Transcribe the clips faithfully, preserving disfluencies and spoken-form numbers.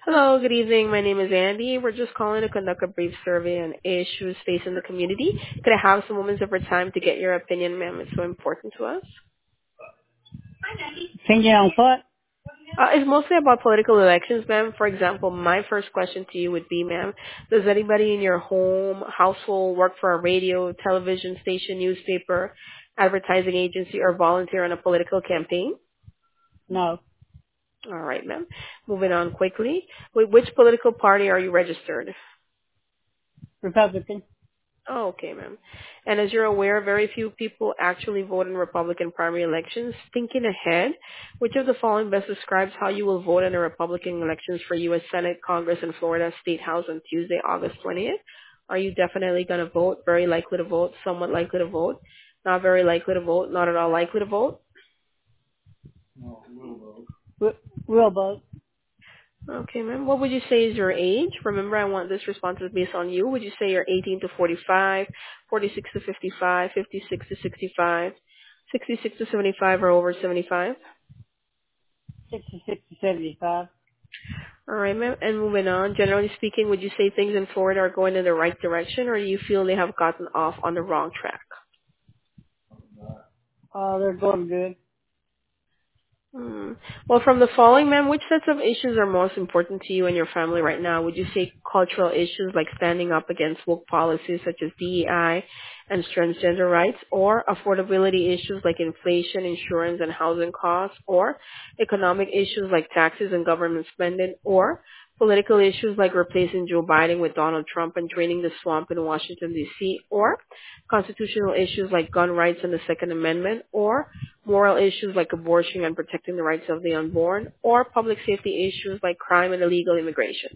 Hello, good evening. My name is Andy. We're just calling to conduct a brief survey on issues facing the community. Could I have some moments of your time to get your opinion, ma'am? It's so important to us. Opinion on what? Uh, it's mostly about political elections, ma'am. For example, my first question to you would be, ma'am, does anybody in your home, household work for a radio, television station, newspaper, advertising agency, or volunteer on a political campaign? No. All right, ma'am. Moving on quickly. With which political party are you registered? Republican. Oh, okay, ma'am. And as you're aware, very few people actually vote in Republican primary elections. Thinking ahead, which of the following best describes how you will vote in the Republican elections for U S Senate, Congress, and Florida State House on Tuesday, August twentieth? Are you definitely going to vote, very likely to vote, somewhat likely to vote, not very likely to vote, not at all likely to vote? We- We'll vote. Okay, ma'am. What would you say is your age? Remember, I want this response is based on you. Would you say you're eighteen to forty-five, forty-six to fifty-five, fifty-six to sixty-five, sixty-six to seventy-five, or over seventy-five? sixty-six to seventy-five. All right, ma'am. And moving on, generally speaking, would you say things in Florida are going in the right direction, or do you feel they have gotten off on the wrong track? Uh, they're going good. Hmm. Well, from the following, ma'am, which sets of issues are most important to you and your family right now? Would you say cultural issues like standing up against woke policies such as D E I and transgender rights, or affordability issues like inflation, insurance, and housing costs, or economic issues like taxes and government spending, or political issues like replacing Joe Biden with Donald Trump and draining the swamp in Washington, D C, or constitutional issues like gun rights and the Second Amendment, or moral issues like abortion and protecting the rights of the unborn, or public safety issues like crime and illegal immigration?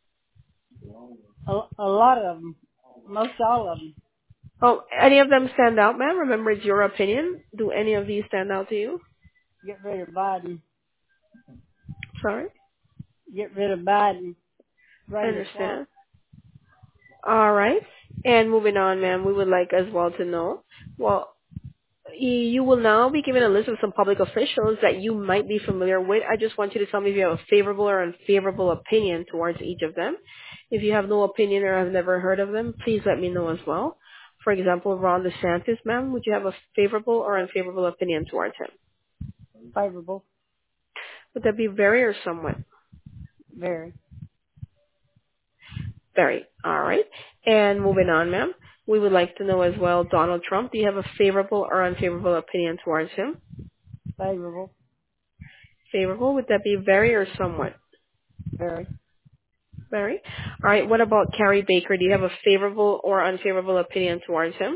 A, a lot of them. Most all of them. Oh, any of them stand out, ma'am? Remember, it's your opinion. Do any of these stand out to you? Get rid of Biden. Sorry? Get rid of Biden. I Drain the swamp. understand. All right. And moving on, ma'am, we would like as well to know, well, y- you will now be given a list of some public officials that you might be familiar with. I just want you to tell me if you have a favorable or unfavorable opinion towards each of them. If you have no opinion or have never heard of them, please let me know as well. For example, Ron DeSantis, ma'am, would you have a favorable or unfavorable opinion towards him? Favorable. Would that be very or somewhat? Very. Very. All right. And moving on, ma'am, we would like to know as well, Donald Trump, do you have a favorable or unfavorable opinion towards him? Favorable. Favorable. Would that be very or somewhat? Very. Very. All right. What about Carrie Baker? Do you have a favorable or unfavorable opinion towards him?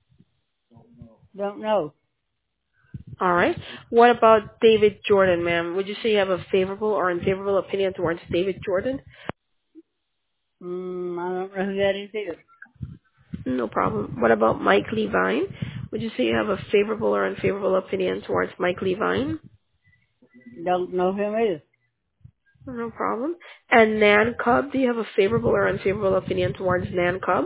Don't know. All right. What about David Jordan, ma'am? Would you say you have a favorable or unfavorable opinion towards David Jordan? Mm, I don't know who that is either. No problem. What about Mike Levine? Would you say you have a favorable or unfavorable opinion towards Mike Levine? Don't know him either. No problem. And Nan Cub, do you have a favorable or unfavorable opinion towards Nan Cub?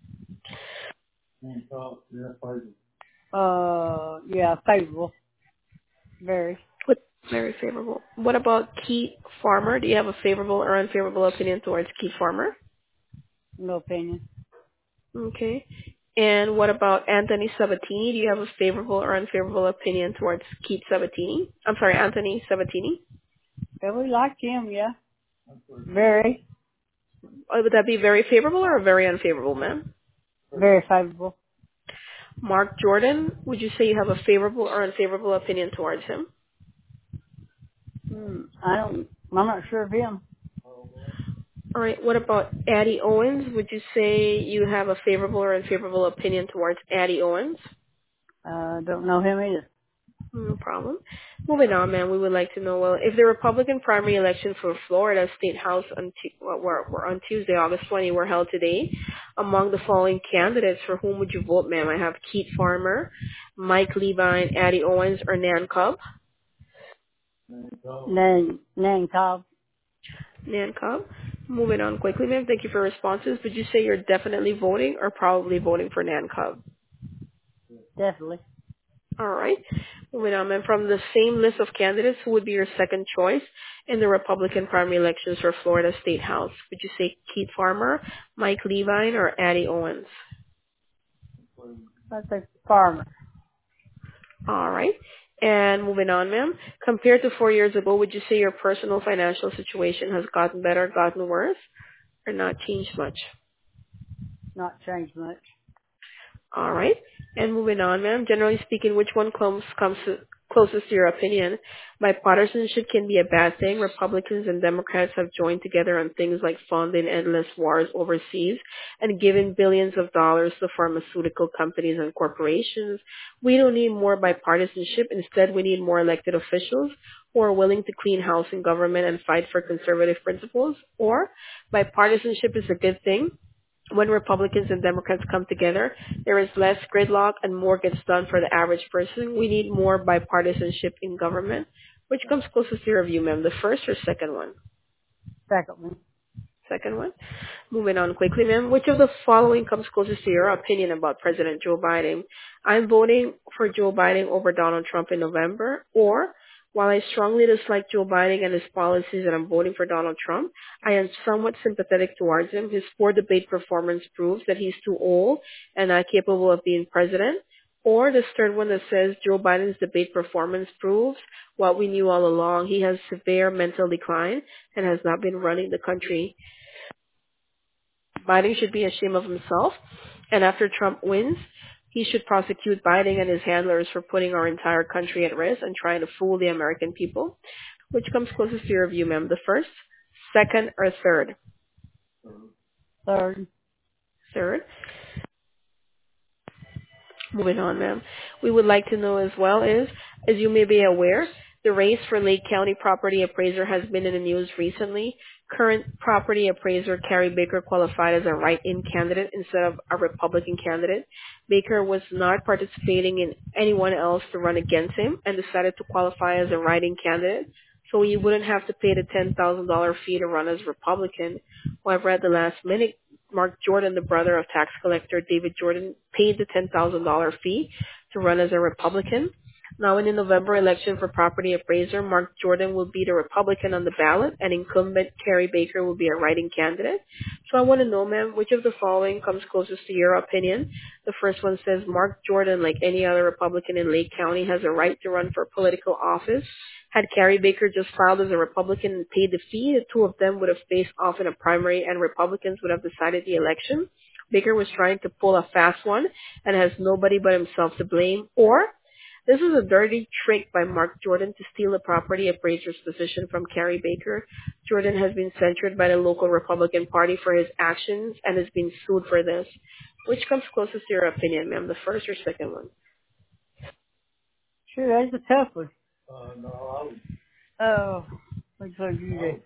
Uh, yeah, favorable. Very. What? Very favorable. What about Keith Farmer? Do you have a favorable or unfavorable opinion towards Keith Farmer? No opinion. Okay. And what about Anthony Sabatini? Do you have a favorable or unfavorable opinion towards Keith Sabatini? I'm sorry, Anthony Sabatini. Yeah, we like him, yeah. Very. Uh, Would that be very favorable or very unfavorable, ma'am? Very favorable. Mark Jordan, would you say you have a favorable or unfavorable opinion towards him? Hmm, I don't, I'm not sure of him. All right. What about Addie Owens? Would you say you have a favorable or unfavorable opinion towards Addie Owens? Uh, don't know him either. No problem. Moving on, ma'am, we would like to know, well, if the Republican primary election for Florida State House on, Tu- well, were, were on Tuesday, August twentieth, were held today, among the following candidates, for whom would you vote, ma'am? I have Keith Farmer, Mike Levine, Addie Owens, or Nan Cobb? Nan, Nan Cobb. Nan Cobb. Moving on quickly, ma'am. Thank you for your responses. Would you say you're definitely voting or probably voting for Nan Cobb? Definitely. All right. Moving on, and from the same list of candidates, who would be your second choice in the Republican primary elections for Florida State House? Would you say Keith Farmer, Mike Levine, or Addie Owens? I think farmer. All right. And moving on, ma'am. Compared to four years ago, would you say your personal financial situation has gotten better, gotten worse, or not changed much? Not changed much. All right. And moving on, ma'am. Generally speaking, which one comes comes to, closest to your opinion? Bipartisanship can be a bad thing. Republicans and Democrats have joined together on things like funding endless wars overseas and giving billions of dollars to pharmaceutical companies and corporations. We don't need more bipartisanship. Instead, we need more elected officials who are willing to clean house in government and fight for conservative principles. Or bipartisanship is a good thing. When Republicans and Democrats come together, there is less gridlock and more gets done for the average person. We need more bipartisanship in government. Which comes closest to your view, ma'am? The first or second one? Second one. Second one. Moving on quickly, ma'am. Which of the following comes closest to your opinion about President Joe Biden? I'm voting for Joe Biden over Donald Trump in November. Or, while I strongly dislike Joe Biden and his policies and I'm voting for Donald Trump, I am somewhat sympathetic towards him. His poor debate performance proves that he's too old and not capable of being president. Or this third one that says Joe Biden's debate performance proves what we knew all along. He has severe mental decline and has not been running the country. Biden should be ashamed of himself, and after Trump wins, he should prosecute Biden and his handlers for putting our entire country at risk and trying to fool the American people. Which comes closest to your view, ma'am? The first, second, or third? Third. Third. Moving on, ma'am. We would like to know as well is, as you may be aware, the race for Lake County property appraiser has been in the news recently. Current property appraiser Carrie Baker qualified as a write-in candidate instead of a Republican candidate. Baker was not participating in anyone else to run against him and decided to qualify as a write-in candidate, so he wouldn't have to pay the ten thousand dollars fee to run as Republican. However, at the last minute, Mark Jordan, the brother of tax collector David Jordan, paid the ten thousand dollars fee to run as a Republican. Now, in the November election for property appraiser, Mark Jordan will be the Republican on the ballot, and incumbent Carrie Baker will be a write-in candidate. So I want to know, ma'am, which of the following comes closest to your opinion? The first one says Mark Jordan, like any other Republican in Lake County, has a right to run for political office. Had Carrie Baker just filed as a Republican and paid the fee, the two of them would have faced off in a primary and Republicans would have decided the election. Baker was trying to pull a fast one and has nobody but himself to blame. Or this is a dirty trick by Mark Jordan to steal the property appraiser's position from Carrie Baker. Jordan has been censured by the local Republican Party for his actions and has been sued for this. Which comes closest to your opinion, ma'am, the first or second one? Sure, that's a tough one. Oh, which one do you think?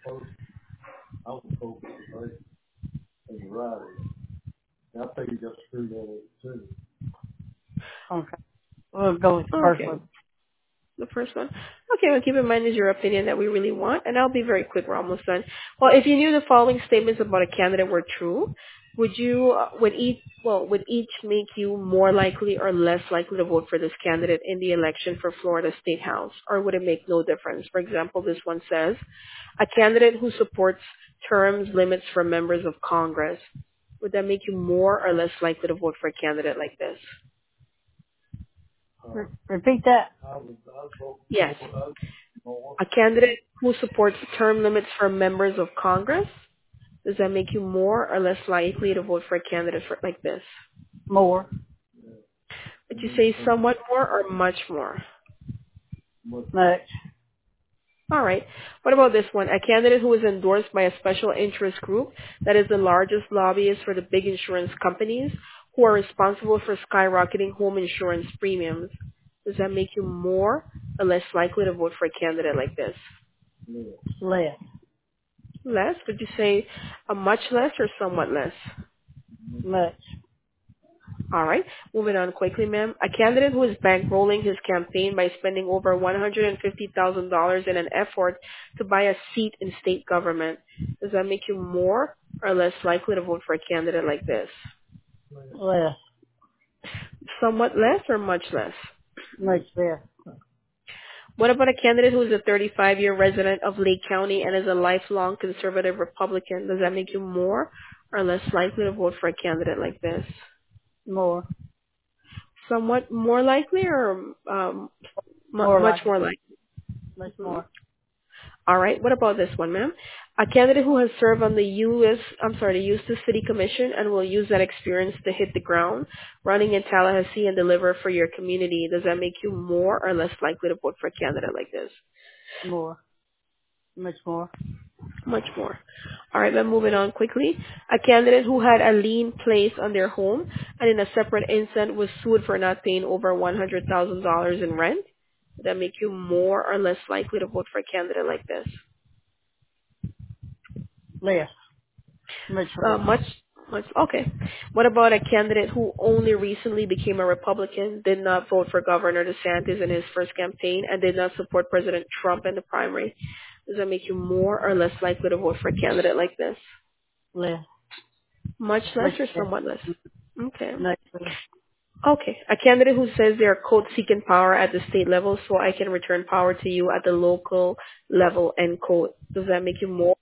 Okay. We'll go with the first Okay. one. The first one. Okay, well, keep in mind is your opinion that we really want, and I'll be very quick. We're almost done. Well, if you knew the following statements about a candidate were true, would you, uh, would each, well, would each make you more likely or less likely to vote for this candidate in the election for Florida State House, or would it make no difference? For example, this one says, a candidate who supports terms limits for members of Congress. Would that make you more or less likely to vote for a candidate like this? Re- repeat that. Yes. A candidate who supports term limits for members of Congress, does that make you more or less likely to vote for a candidate for, like this? More. Would you say somewhat more or much more? Much. All right. What about this one? A candidate who is endorsed by a special interest group that is the largest lobbyist for the big insurance companies who are responsible for skyrocketing home insurance premiums. Does that make you more or less likely to vote for a candidate like this? Less. Less? Would you say a much less or somewhat less? Much. All right. Moving on quickly, ma'am. A candidate who is bankrolling his campaign by spending over one hundred fifty thousand dollars in an effort to buy a seat in state government. Does that make you more or less likely to vote for a candidate like this? Less. Somewhat less or much less? Much less. What about a candidate who is a thirty-five-year resident of Lake County and is a lifelong conservative Republican? Does that make you more or less likely to vote for a candidate like this? More. Somewhat more likely or um, mu- More much likely. more likely? Much Mhm. more. All right. What about this one, ma'am? A candidate who has served on the U S, I'm sorry, the Eustis City Commission and will use that experience to hit the ground, running in Tallahassee and deliver for your community. Does that make you more or less likely to vote for a candidate like this? More. Much more. Much more. All right, then moving on quickly. A candidate who had a lien placed on their home and in a separate incident was sued for not paying over one hundred thousand dollars in rent. Does that make you more or less likely to vote for a candidate like this? Less. Much Uh, less. much, much. Okay. What about a candidate who only recently became a Republican, did not vote for Governor DeSantis in his first campaign, and did not support President Trump in the primary? Does that make you more or less likely to vote for a candidate like this? Less. Much less Much or less. somewhat less? Okay. Much less. Okay. A candidate who says they are quote seeking power at the state level so I can return power to you at the local level, end quote. Does that make you more?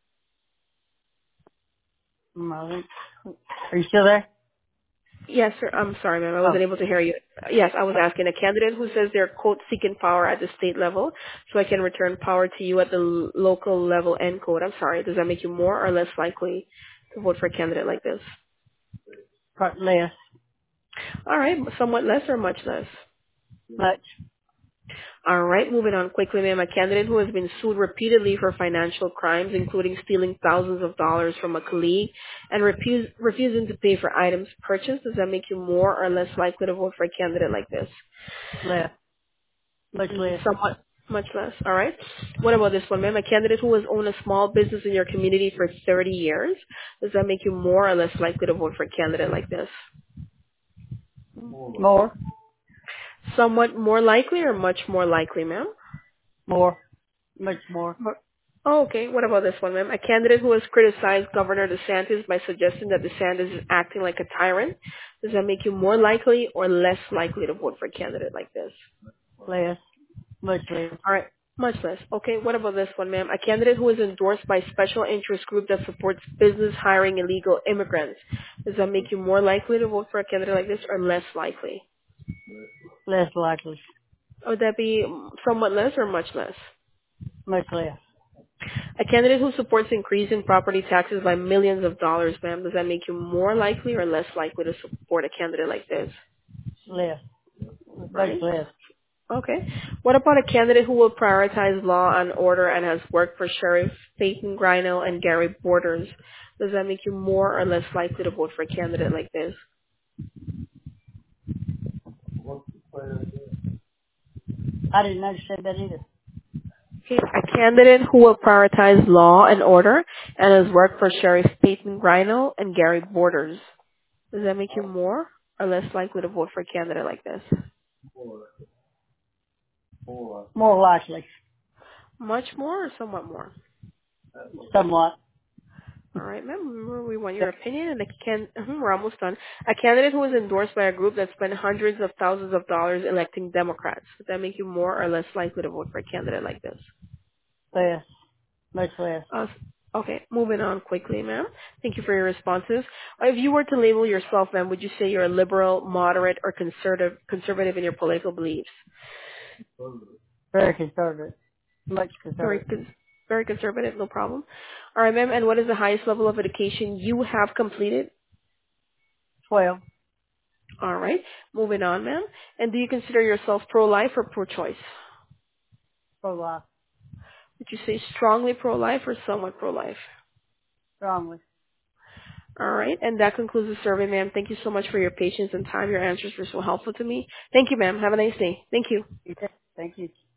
Mm, I think- Are you still there? Yes, sir. I'm sorry, ma'am. I Oh. wasn't able to hear you. Yes, I was asking a candidate who says they're quote seeking power at the state level so I can return power to you at the l- local level, end quote. I'm sorry. Does that make you more or less likely to vote for a candidate like this? Part less. All right. Somewhat less or much less? Much. All right, moving on quickly, ma'am. A candidate who has been sued repeatedly for financial crimes, including stealing thousands of dollars from a colleague and refuse, refusing to pay for items purchased. Does that make you more or less likely to vote for a candidate like this? Less. Much Mm, less. somewhat, much less. All right. What about this one, ma'am? A candidate who has owned a small business in your community for thirty years. Does that make you more or less likely to vote for a candidate like this? More. Somewhat more likely or much more likely, ma'am? More. Much more. What- Oh, okay. What about this one, ma'am? A candidate who has criticized Governor DeSantis by suggesting that DeSantis is acting like a tyrant. Does that make you more likely or less likely to vote for a candidate like this? Less. Much less. All right. Much less. Okay. What about this one, ma'am? A candidate who is endorsed by special interest group that supports business hiring illegal immigrants. Does that make you more likely to vote for a candidate like this or less likely? Less likely. Or would that be somewhat less or much less? Much less. A candidate who supports increasing property taxes by millions of dollars, ma'am, does that make you more likely or less likely to support a candidate like this? Less. Much Right? less. Okay. What about a candidate who will prioritize law and order and has worked for Sheriff Peyton Grino and Gary Borders? Does that make you more or less likely to vote for a candidate like this? I didn't understand that either. Okay. A candidate who will prioritize law and order and has worked for Sheriff Peyton Grino and Gary Borders. Does that make you more or less likely to vote for a candidate like this? More likely. Much more or somewhat more? Somewhat. All right, ma'am. Remember, we want your opinion, and a can- mhm, we're almost done. A candidate who is endorsed by a group that spent hundreds of thousands of dollars electing Democrats. Does that make you more or less likely to vote for a candidate like this? Less. Much less. Uh, okay, moving on quickly, ma'am. Thank you for your responses. Uh, If you were to label yourself, ma'am, would you say you're a liberal, moderate, or conservative, conservative in your political beliefs? Very conservative. Much Very, conservative. cons- very conservative, no problem. All right, ma'am. And what is the highest level of education you have completed? Twelve. All right. Moving on, ma'am. And do you consider yourself pro-life or pro-choice? Pro life. Would you say strongly pro-life or somewhat pro-life? Strongly. All right. And that concludes the survey, ma'am. Thank you so much for your patience and time. Your answers were so helpful to me. Thank you, ma'am. Have a nice day. Thank you. Thank you.